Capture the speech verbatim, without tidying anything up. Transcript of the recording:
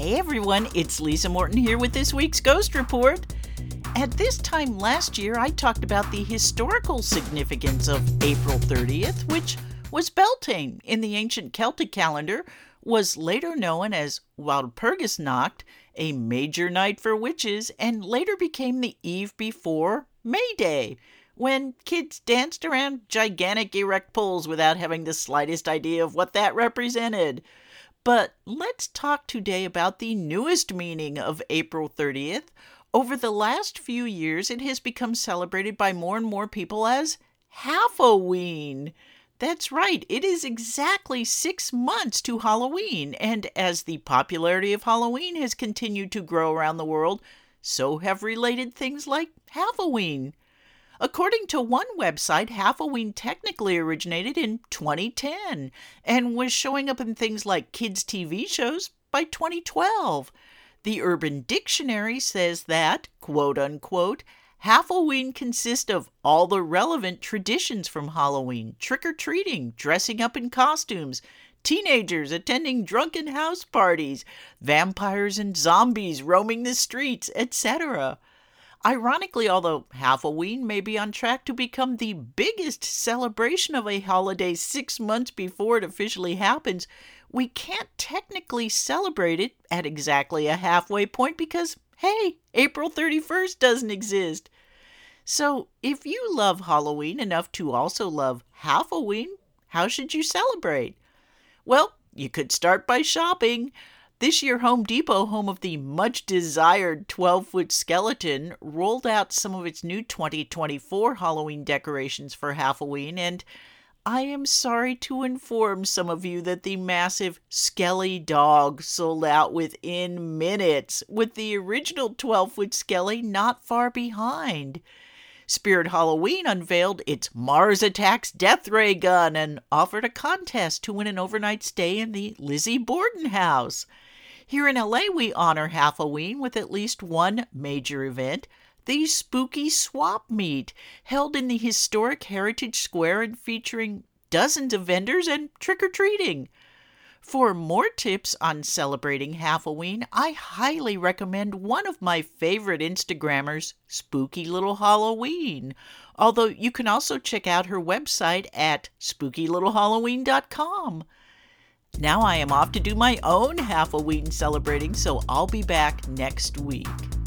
Hey everyone, it's Lisa Morton here with this week's Ghost Report. At this time last year, I talked about the historical significance of April thirtieth, which was Beltane in the ancient Celtic calendar, was later known as Walpurgisnacht, a major night for witches, and later became the eve before May Day, when kids danced around gigantic erect poles without having the slightest idea of what that represented. But let's talk today about the newest meaning of April thirtieth. Over the last few years, it has become celebrated by more and more people as Half-a-ween. That's right, it is exactly six months to Halloween, and as the popularity of Halloween has continued to grow around the world, so have related things like Half-a-ween. According to one website, Half-a-ween technically originated in twenty ten and was showing up in things like kids' T V shows by twenty twelve. The Urban Dictionary says that, quote unquote, Half-a-ween consists of all the relevant traditions from Halloween, trick-or-treating, dressing up in costumes, teenagers attending drunken house parties, vampires and zombies roaming the streets, et cetera. Ironically, although Half-a-ween may be on track to become the biggest celebration of a holiday six months before it officially happens, we can't technically celebrate it at exactly a halfway point because, hey, April thirty-first doesn't exist. So, if you love Halloween enough to also love Half-a-ween, how should you celebrate? Well, you could start by shopping. This year, Home Depot, home of the much-desired twelve-foot skeleton, rolled out some of its new twenty twenty-four Halloween decorations for Half-a-ween, and I am sorry to inform some of you that the massive Skelly dog sold out within minutes, with the original twelve-foot Skelly not far behind. Spirit Halloween unveiled its Mars Attacks Death Ray gun and offered a contest to win an overnight stay in the Lizzie Borden house. Here in L A, we honor Half-a-ween with at least one major event, the Spooky Swap Meet, held in the historic Heritage Square and featuring dozens of vendors and trick-or-treating. For more tips on celebrating Half-a-ween, I highly recommend one of my favorite Instagrammers, Spooky Little Halloween, although you can also check out her website at spooky little halloween dot com. Now I am off to do my own Half-a-ween celebrating, so I'll be back next week.